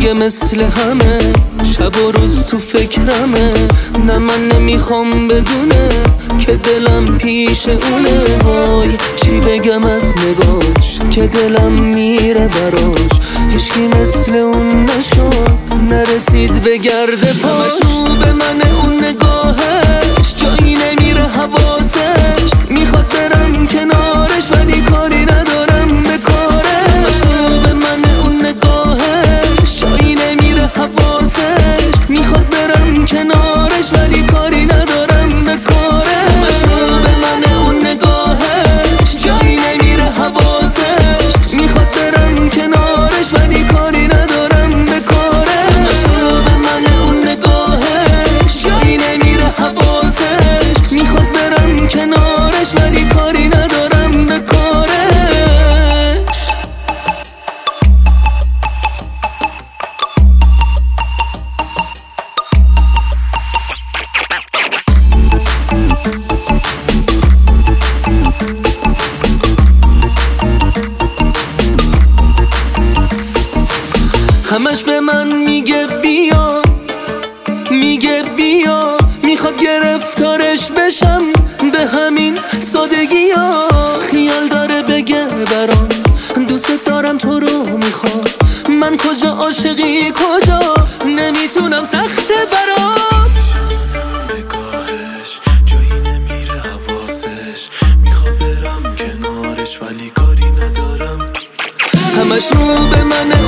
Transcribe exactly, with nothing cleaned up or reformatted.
میگه مثل همه شب و روز تو فکرمه. نه من نمیخوام بدونه که دلم پیش اونه. وای چی بگم از نگاش که دلم میره براش. هیچکی مثل اون نشد نرسید به گرد پاش. به من اون نگاهش جایی نمیره حواسش. میخواد برم کنارش ولی کاری ندارم به کارش. به من اون نگاهش جایی نمیره حواسش. میخواد برم کنارش ولی کاری ندارم به کارش. به من اون نگاهش جایی نمیره حواسش. میخواد برم کنارش ولی کاری ندارم به کارش. به من اون نگاهش جایی نمیره حواسش. میخواد برم کنارش ولی کاری ندارم به کارش. همش به من میگه بیا، میگه بیا. میخواد گرفتارش بشم به همین سادگی ها. خیال داره بگه برام دوست دارم تو رو میخوام. من کجا عاشقی کجا نمیتونم سخته برام. نگاهش جایی نمیره حواسش. میخواد برم کنارش ولی کاری ندارم. همش رو به من